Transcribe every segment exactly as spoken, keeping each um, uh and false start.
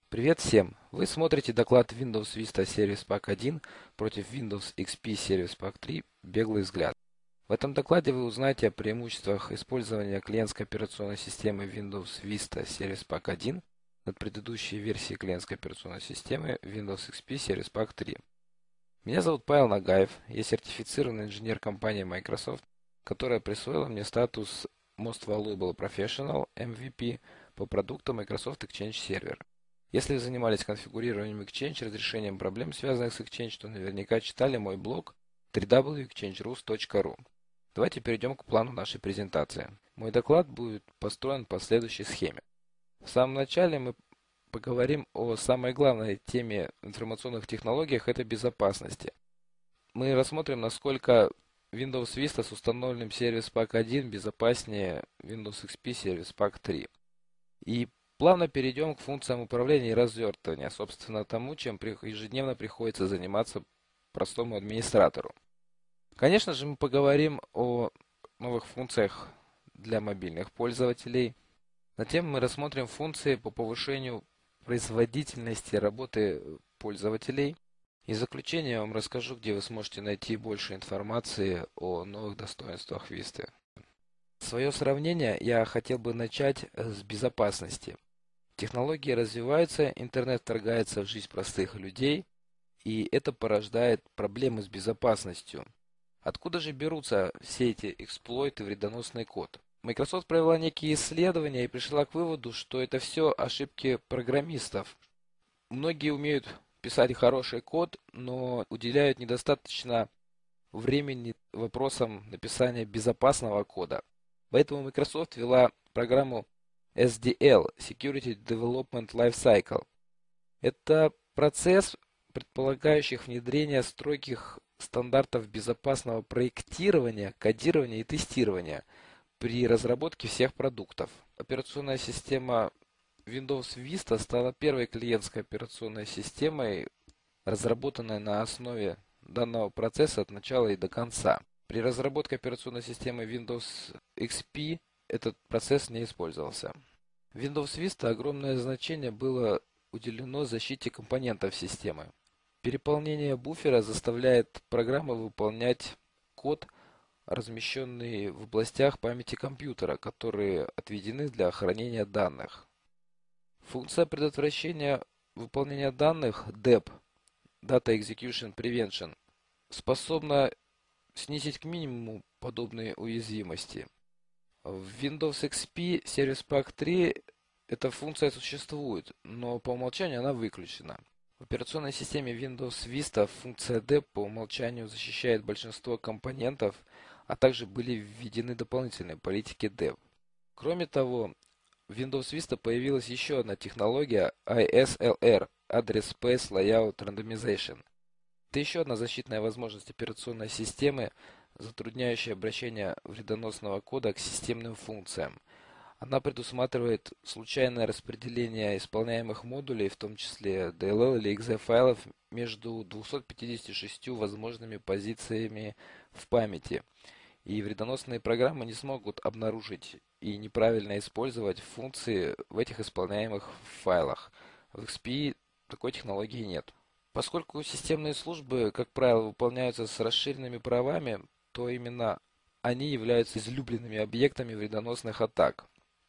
Привет всем! Вы смотрите доклад Windows Vista Service Pack один против Windows икс пи Service Pack три «Беглый взгляд». В этом докладе вы узнаете о преимуществах использования клиентской операционной системы Windows Vista Service Pack один над предыдущей версией клиентской операционной системы Windows икс пи Service Pack три. Меня зовут Павел Нагаев, я сертифицированный инженер компании Microsoft, которая присвоила мне статус Most Valuable Professional эм ви пи по продукту Microsoft Exchange Server. Если вы занимались конфигурированием Exchange, разрешением проблем, связанных с Exchange, то наверняка читали мой блог дабл ю дабл ю дабл ю точка exchange rus точка ру. Давайте перейдем к плану нашей презентации. Мой доклад будет построен по следующей схеме. В самом начале мы поговорим о самой главной теме информационных технологиях – это безопасности. Мы рассмотрим, насколько Windows Vista с установленным Service Pack один безопаснее Windows икс пи Service Pack три. И плавно перейдем к функциям управления и развертывания, собственно тому, чем ежедневно приходится заниматься простому администратору. Конечно же, мы поговорим о новых функциях для мобильных пользователей. Затем мы рассмотрим функции по повышению производительности работы пользователей. И в заключение я вам расскажу, где вы сможете найти больше информации о новых достоинствах Vista. Свое сравнение я хотел бы начать с безопасности. Технологии развиваются, интернет вторгается в жизнь простых людей, и это порождает проблемы с безопасностью. Откуда же берутся все эти эксплойты, вредоносный код? Microsoft провела некие исследования и пришла к выводу, что это все ошибки программистов. Многие умеют писать хороший код, но уделяют недостаточно времени вопросам написания безопасного кода. Поэтому Microsoft ввела программу эс ди эл – Security Development Lifecycle. Это процесс, предполагающий внедрение строгих стандартов безопасного проектирования, кодирования и тестирования при разработке всех продуктов. Операционная система Windows Vista стала первой клиентской операционной системой, разработанной на основе данного процесса от начала и до конца. При разработке операционной системы Windows икс пи этот процесс не использовался. В Windows Vista огромное значение было уделено защите компонентов системы. Переполнение буфера заставляет программу выполнять код, размещенный в областях памяти компьютера, которые отведены для хранения данных. Функция предотвращения выполнения данных ди и пи – Data Execution Prevention – способна снизить к минимуму подобные уязвимости. В Windows икс пи Service Pack три эта функция существует, но по умолчанию она выключена. В операционной системе Windows Vista функция ди и пи по умолчанию защищает большинство компонентов, а также были введены дополнительные политики ди и пи. Кроме того, в Windows Vista появилась еще одна технология ай эс эл ар – Address Space Layout Randomization. Это еще одна защитная возможность операционной системы, затрудняющая обращение вредоносного кода к системным функциям. Она предусматривает случайное распределение исполняемых модулей, в том числе ди эл эл или экзе файлов, между двумястами пятьюдесятью шестью возможными позициями в памяти. И вредоносные программы не смогут обнаружить и неправильно использовать функции в этих исполняемых файлах. В икс пи такой технологии нет. Поскольку системные службы, как правило, выполняются с расширенными правами, то именно они являются излюбленными объектами вредоносных атак.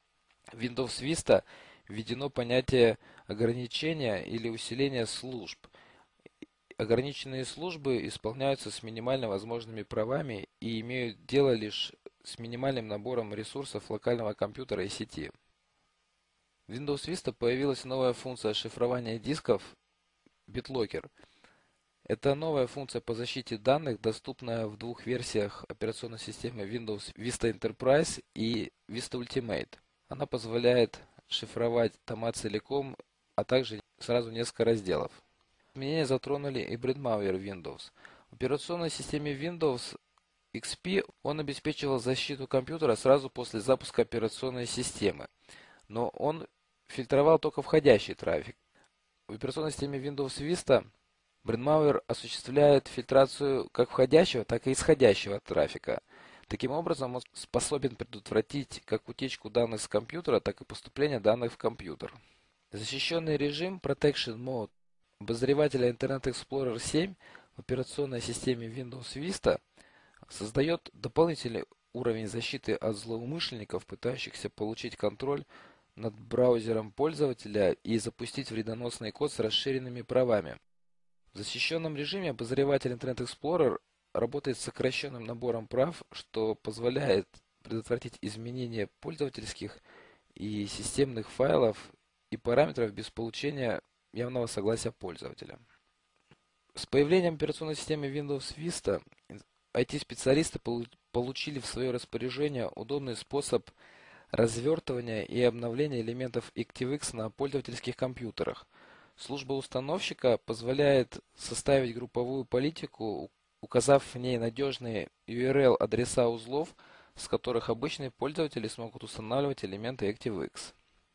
В Windows Vista введено понятие ограничения или усиления служб. Ограниченные службы исполняются с минимально возможными правами и имеют дело лишь с минимальным набором ресурсов локального компьютера и сети. В Windows Vista появилась новая функция шифрования дисков BitLocker. Это новая функция по защите данных, доступная в двух версиях операционной системы Windows Vista Enterprise и Vista Ultimate. Она позволяет шифровать тома целиком, а также сразу несколько разделов. Изменения затронули и Hybrid Windows. В операционной системе Windows икс пи он обеспечивал защиту компьютера сразу после запуска операционной системы, но он фильтровал только входящий трафик. В операционной системе Windows Vista BrainMauer осуществляет фильтрацию как входящего, так и исходящего трафика. Таким образом, он способен предотвратить как утечку данных с компьютера, так и поступление данных в компьютер. Защищенный режим Protection Mode обозревателя Internet Explorer семь в операционной системе Windows Vista создает дополнительный уровень защиты от злоумышленников, пытающихся получить контроль над браузером пользователя и запустить вредоносный код с расширенными правами. В защищенном режиме обозреватель Internet Explorer работает с сокращенным набором прав, что позволяет предотвратить изменение пользовательских и системных файлов и параметров без получения явного согласия пользователя. С появлением операционной системы Windows Vista ай ти-специалисты получили в свое распоряжение удобный способ развертывания и обновления элементов ActiveX на пользовательских компьютерах. Служба установщика позволяет составить групповую политику, указав в ней надежные ю ар эл-адреса узлов, с которых обычные пользователи смогут устанавливать элементы ActiveX.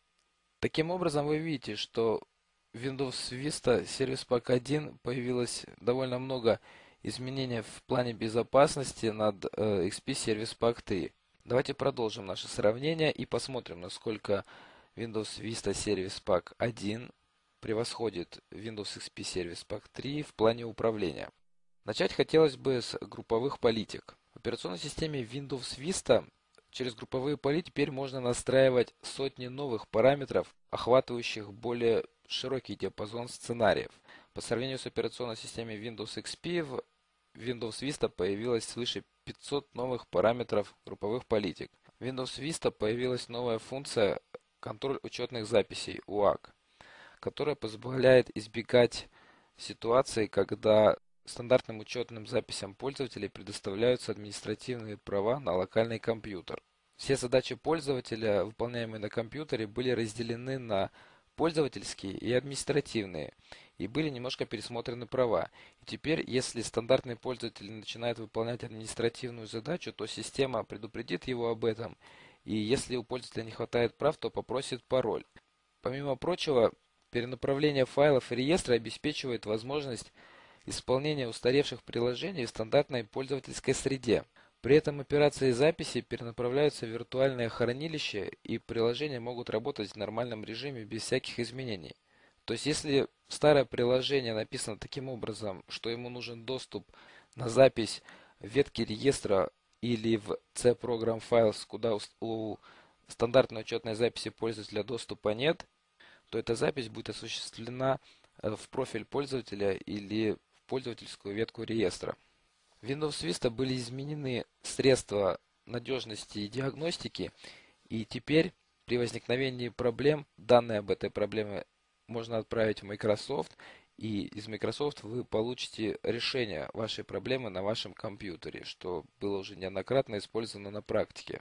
Таким образом, вы видите, что в Windows Vista Service Pack один появилось довольно много изменений в плане безопасности над э, икс пи Service Pack три. Давайте продолжим наше сравнение и посмотрим, насколько Windows Vista Service Pack один превосходит Windows икс пи Service Pack три в плане управления. Начать хотелось бы с групповых политик. В операционной системе Windows Vista через групповые политики теперь можно настраивать сотни новых параметров, охватывающих более широкий диапазон сценариев. По сравнению с операционной системой Windows икс пи, в Windows Vista появилось свыше пятисот новых параметров групповых политик. В Windows Vista появилась новая функция «Контроль учетных записей» ю эй си, которая позволяет избегать ситуации, когда стандартным учетным записям пользователей предоставляются административные права на локальный компьютер. Все задачи пользователя, выполняемые на компьютере, были разделены на пользовательские и административные, и были немножко пересмотрены права. И теперь, если стандартный пользователь начинает выполнять административную задачу, то система предупредит его об этом, и если у пользователя не хватает прав, то попросит пароль. Помимо прочего, перенаправление файлов и реестра обеспечивает возможность исполнения устаревших приложений в стандартной пользовательской среде. При этом операции записи перенаправляются в виртуальное хранилище, и приложения могут работать в нормальном режиме без всяких изменений. То есть, если старое приложение написано таким образом, что ему нужен доступ на запись в ветке реестра или в C-Program Files, куда у стандартной учетной записи пользователя доступа нет, то эта запись будет осуществлена в профиль пользователя или в пользовательскую ветку реестра. В Windows Vista были изменены средства надежности и диагностики, и теперь при возникновении проблем данные об этой проблеме можно отправить в Microsoft, и из Microsoft вы получите решение вашей проблемы на вашем компьютере, что было уже неоднократно использовано на практике.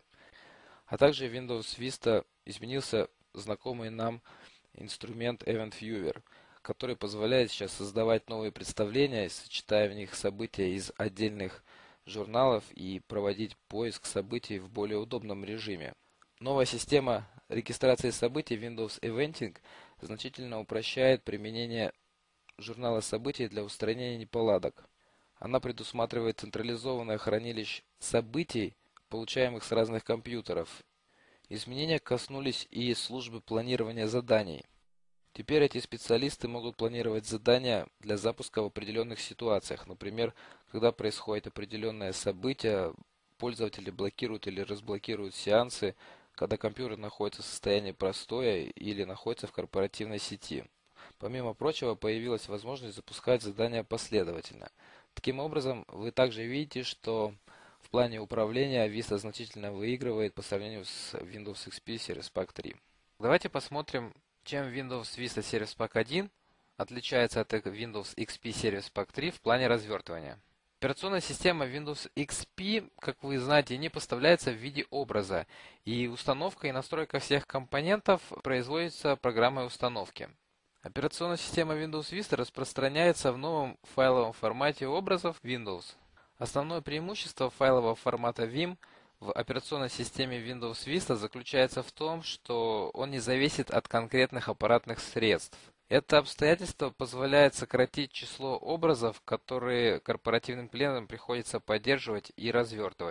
А также в Windows Vista изменился знакомый нам инструмент Event Viewer, который позволяет сейчас создавать новые представления, сочетая в них события из отдельных журналов и проводить поиск событий в более удобном режиме. Новая система регистрации событий Windows Eventing значительно упрощает применение журнала событий для устранения неполадок. Она предусматривает централизованное хранилище событий, получаемых с разных компьютеров. Изменения коснулись и службы планирования заданий. Теперь эти специалисты могут планировать задания для запуска в определенных ситуациях. Например, когда происходит определенное событие, пользователи блокируют или разблокируют сеансы, когда компьютер находится в состоянии простоя или находится в корпоративной сети. Помимо прочего, появилась возможность запускать задания последовательно. Таким образом, вы также видите, что в плане управления Vista значительно выигрывает по сравнению с Windows икс пи Service Pack три. Давайте посмотрим, чем Windows Vista Service Pack один отличается от Windows икс пи Service Pack три в плане развертывания. Операционная система Windows икс пи, как вы знаете, не поставляется в виде образа, и установка и настройка всех компонентов производится программой установки. Операционная система Windows Vista распространяется в новом файловом формате образов Windows. Основное преимущество файлового формата Vim в операционной системе Windows Vista заключается в том, что он не зависит от конкретных аппаратных средств. Это обстоятельство позволяет сократить число образов, которые корпоративным клиентам приходится поддерживать и развертывать.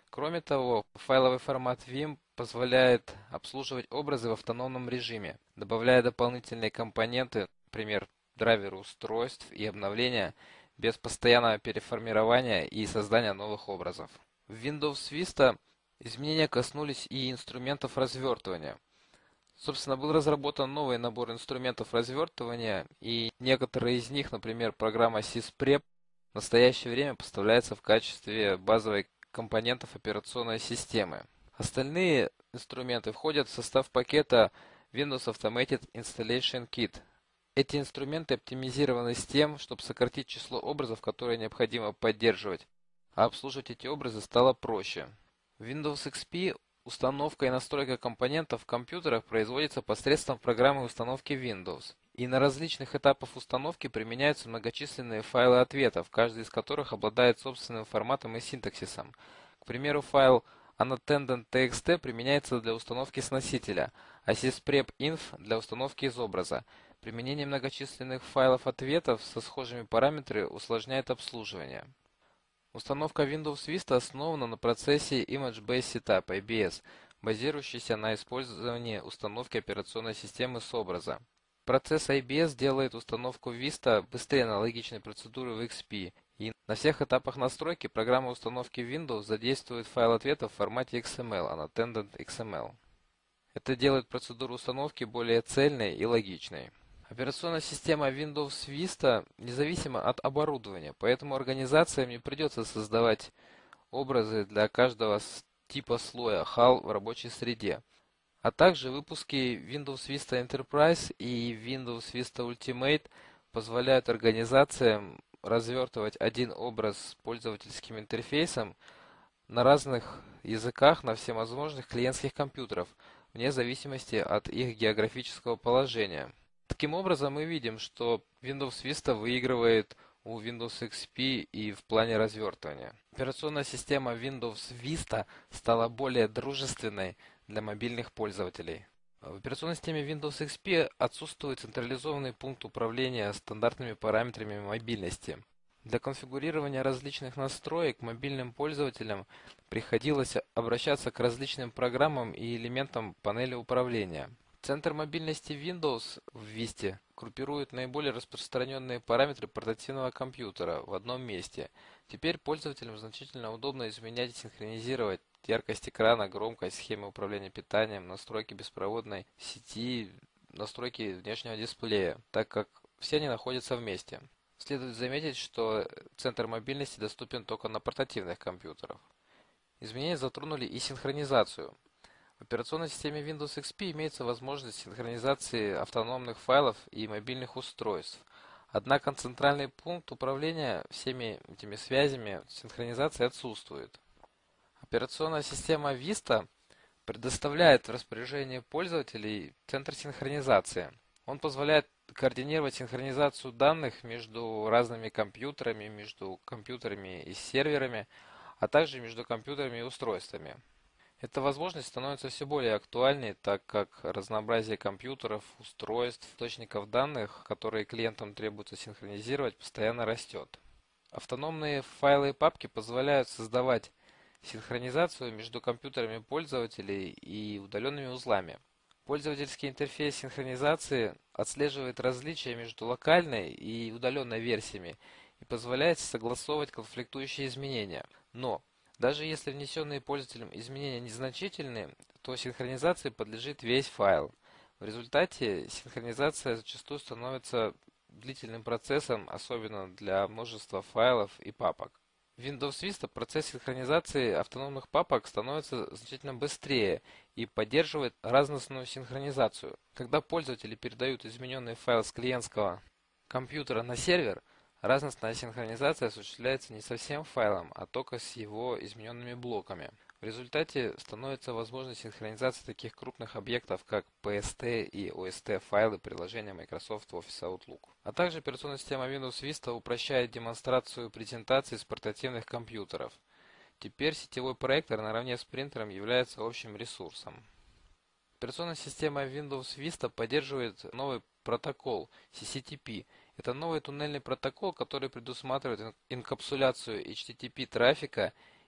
Кроме того, файловый формат Vim позволяет обслуживать образы в автономном режиме, добавляя дополнительные компоненты, например, драйверы устройств и обновления, без постоянного переформирования и создания новых образов. В Windows Vista изменения коснулись и инструментов развертывания. Собственно, был разработан новый набор инструментов развертывания, и некоторые из них, например, программа SysPrep, в настоящее время поставляется в качестве базовой компонентов операционной системы. Остальные инструменты входят в состав пакета Windows Automated Installation Kit. Эти инструменты оптимизированы с тем, чтобы сократить число образов, которые необходимо поддерживать, а обслуживать эти образы стало проще. В Windows икс пи установка и настройка компонентов в компьютерах производится посредством программы установки Windows. И на различных этапах установки применяются многочисленные файлы ответов, каждый из которых обладает собственным форматом и синтаксисом. К примеру, файл unattended.txt применяется для установки с носителя, а sysprep.inf для установки из образа. Применение многочисленных файлов ответов со схожими параметрами усложняет обслуживание. Установка Windows Vista основана на процессе Image Based Setup (ай би эс), базирующейся на использовании установки операционной системы с образа. Процесс ай би эс делает установку Vista быстрее аналогичной процедуры в икс пи, и на всех этапах настройки программа установки Windows задействует файл ответов в формате икс эм эл, unattended икс эм эл. Это делает процедуру установки более цельной и логичной. Операционная система Windows Vista независима от оборудования, поэтому организациям не придется создавать образы для каждого типа слоя хал в рабочей среде. А также выпуски Windows Vista Enterprise и Windows Vista Ultimate позволяют организациям развертывать один образ с пользовательским интерфейсом на разных языках на всевозможных клиентских компьютерах, вне зависимости от их географического положения. Таким образом, мы видим, что Windows Vista выигрывает у Windows икс пи и в плане развертывания. Операционная система Windows Vista стала более дружественной для мобильных пользователей. В операционной системе Windows икс пи отсутствует централизованный пункт управления стандартными параметрами мобильности. Для конфигурирования различных настроек мобильным пользователям приходилось обращаться к различным программам и элементам панели управления. Центр мобильности Windows в Vista группирует наиболее распространенные параметры портативного компьютера в одном месте. Теперь пользователям значительно удобно изменять и синхронизировать яркость экрана, громкость, схемы управления питанием, настройки беспроводной сети, настройки внешнего дисплея, так как все они находятся вместе. Следует заметить, что центр мобильности доступен только на портативных компьютерах. Изменения затронули и синхронизацию. В операционной системе Windows икс пи имеется возможность синхронизации автономных файлов и мобильных устройств. Однако центральный пункт управления всеми этими связями синхронизации отсутствует. Операционная система Vista предоставляет в распоряжение пользователей центр синхронизации. Он позволяет координировать синхронизацию данных между разными компьютерами, между компьютерами и серверами, а также между компьютерами и устройствами. Эта возможность становится все более актуальной, так как разнообразие компьютеров, устройств, источников данных, которые клиентам требуется синхронизировать, постоянно растет. Автономные файлы и папки позволяют создавать синхронизацию между компьютерами пользователей и удаленными узлами. Пользовательский интерфейс синхронизации отслеживает различия между локальной и удаленной версиями и позволяет согласовывать конфликтующие изменения. Но даже если внесенные пользователем изменения незначительны, то синхронизации подлежит весь файл. В результате синхронизация зачастую становится длительным процессом, особенно для множества файлов и папок. В Windows Vista процесс синхронизации автономных папок становится значительно быстрее и поддерживает разностную синхронизацию. Когда пользователи передают измененный файл с клиентского компьютера на сервер, разностная синхронизация осуществляется не со всем файлом, а только с его измененными блоками. В результате становится возможной синхронизация таких крупных объектов, как пи эс ти и о эс ти файлы приложения Microsoft Office Outlook. А также операционная система Windows Vista упрощает демонстрацию презентаций с портативных компьютеров. Теперь сетевой проектор наравне с принтером является общим ресурсом. Операционная система Windows Vista поддерживает новый протокол си си ти пи. Это новый туннельный протокол, который предусматривает инкапсуляцию эйч ти ти пи трафика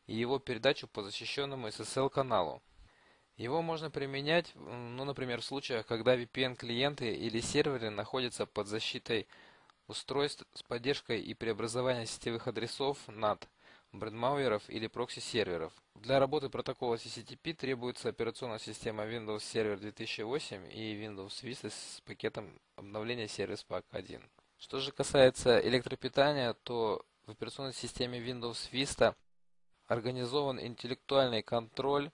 и его передачу по защищенному эс эс эл каналу. Его можно применять, ну, например, в случаях, когда ви пи эн-клиенты или серверы находятся под защитой устройств с поддержкой и преобразованием сетевых адресов нат, брэдмауэров или прокси-серверов. Для работы протокола ти си ти пи требуется операционная система Windows Server две тысячи восемь и Windows Vista с пакетом обновления Service Pack один. Что же касается электропитания, то в операционной системе Windows Vista организован интеллектуальный контроль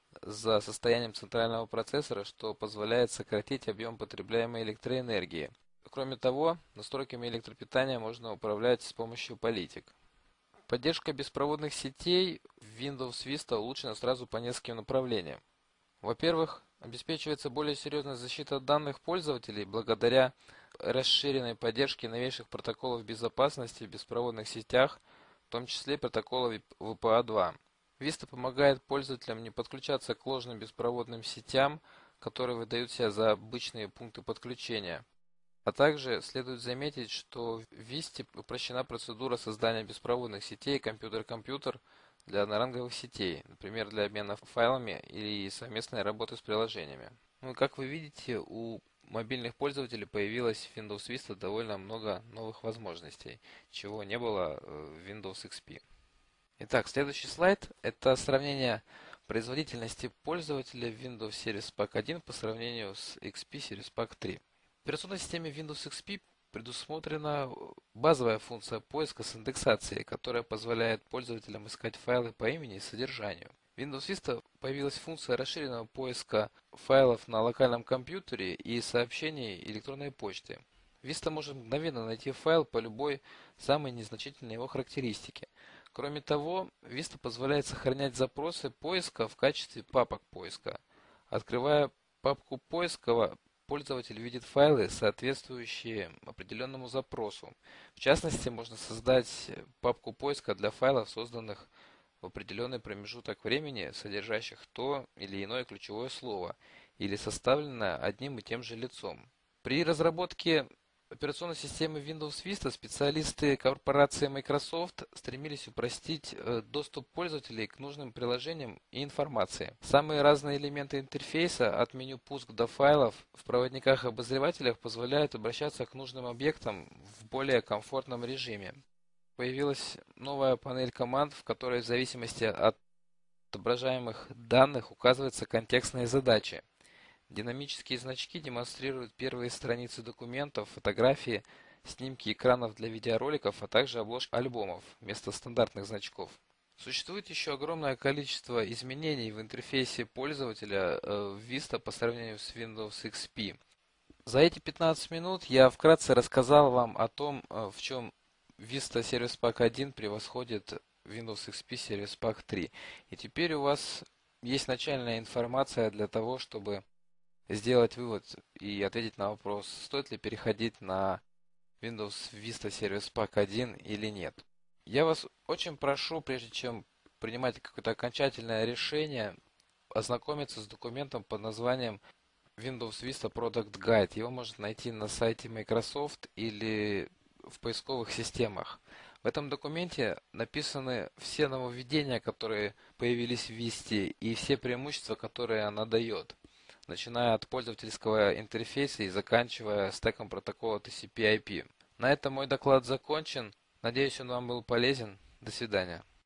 за состоянием центрального процессора, что позволяет сократить объем потребляемой электроэнергии. Кроме того, настройками электропитания можно управлять с помощью политик. Поддержка беспроводных сетей в Windows Vista улучшена сразу по нескольким направлениям. Во-первых, обеспечивается более серьезная защита данных пользователей благодаря расширенной поддержке новейших протоколов безопасности в беспроводных сетях, в том числе протокола ви пи эй два. Vista помогает пользователям не подключаться к ложным беспроводным сетям, которые выдают себя за обычные пункты подключения. А также следует заметить, что в Vista упрощена процедура создания беспроводных сетей компьютер-компьютер для одноранговых сетей, например, для обмена файлами или совместной работы с приложениями. Ну и как вы видите, у мобильных пользователей появилось в Windows Vista довольно много новых возможностей, чего не было в Windows икс пи. Итак, следующий слайд – это сравнение производительности пользователя в Windows Service Pack один по сравнению с икс пи Service Pack три. В операционной системе Windows икс пи предусмотрена базовая функция поиска с индексацией, которая позволяет пользователям искать файлы по имени и содержанию. В Windows Vista появилась функция расширенного поиска файлов на локальном компьютере и сообщений электронной почты. Vista может мгновенно найти файл по любой самой незначительной его характеристике. Кроме того, Vista позволяет сохранять запросы поиска в качестве папок поиска. Открывая папку поиска, пользователь видит файлы, соответствующие определенному запросу. В частности, можно создать папку поиска для файлов, созданных в определенный промежуток времени, содержащих то или иное ключевое слово, или составленное одним и тем же лицом. При разработке операционной системы Windows Vista специалисты корпорации Microsoft стремились упростить доступ пользователей к нужным приложениям и информации. Самые разные элементы интерфейса, от меню пуск до файлов, в проводниках-обозревателях позволяют обращаться к нужным объектам в более комфортном режиме. Появилась новая панель команд, в которой в зависимости от отображаемых данных указываются контекстные задачи. Динамические значки демонстрируют первые страницы документов, фотографии, снимки экранов для видеороликов, а также обложки альбомов вместо стандартных значков. Существует еще огромное количество изменений в интерфейсе пользователя в Vista по сравнению с Windows икс пи. За эти пятнадцать минут я вкратце рассказал вам о том, в чем Vista Service Pack один превосходит Windows икс пи Service Pack три. И теперь у вас есть начальная информация для того, чтобы сделать вывод и ответить на вопрос, стоит ли переходить на Windows Vista Service Pack один или нет. Я вас очень прошу, прежде чем принимать какое-то окончательное решение, ознакомиться с документом под названием Windows Vista Product Guide. Его можно найти на сайте Microsoft или в поисковых системах. В этом документе написаны все нововведения, которые появились в Vista, и все преимущества, которые она дает, начиная от пользовательского интерфейса и заканчивая стеком протокола ти си пи ай пи. На этом мой доклад закончен. Надеюсь, он вам был полезен. До свидания.